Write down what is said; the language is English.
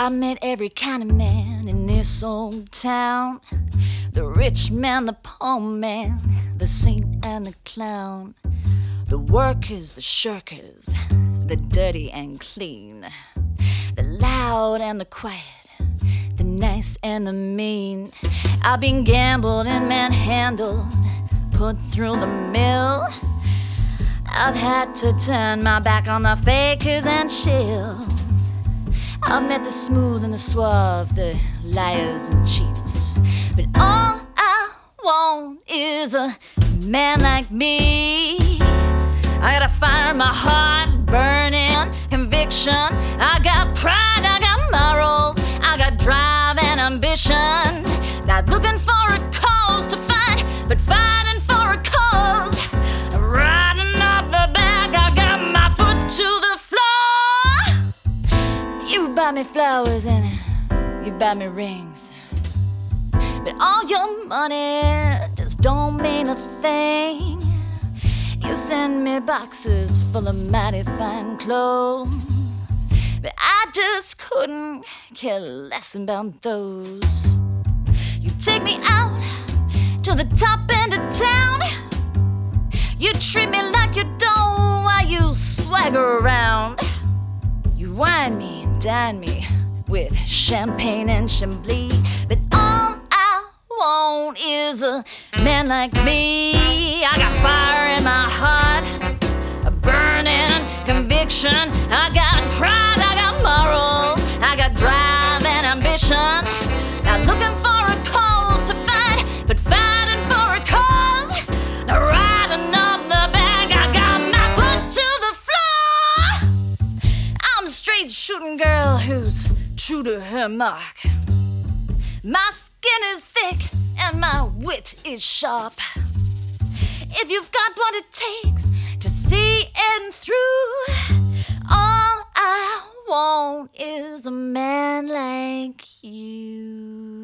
I met every kind of man in this old town. The rich man, the poor man, the saint and the clown. The workers, the shirkers, the dirty and clean. The loud and the quiet, the nice and the mean. I've been gambled and manhandled, put through the mill. I've had to turn my back on the fakers and shills. I've met the smooth and the suave, the liars and cheats. But all I want is a man like me. I got a fire in my heart, burning conviction. I got pride, I got morals, I got drive and ambition. Not looking for a cause to fight, but fighting for a cause. Riding up the back, I got my foot to the floor. You buy me flowers and you buy me rings, but all your money just don't mean a thing. You send me boxes full of mighty fine clothes, but I just couldn't care less about those. You take me out to the top end of town. You treat me like you don't while you swagger around. You wine me and dine me with champagne and Chablis, but all I want is a man like me. I got fire in my heart, a burning conviction. I got pride, I got morals, I got drive and ambition. Not looking for a cause to fight, but fighting for a cause. Now riding up the back, I got my foot to the floor. I'm a straight shooting girl who's true to her mark. My skin is thick and my wit is sharp. If you've got what it takes to see it through, all I want is a man like you.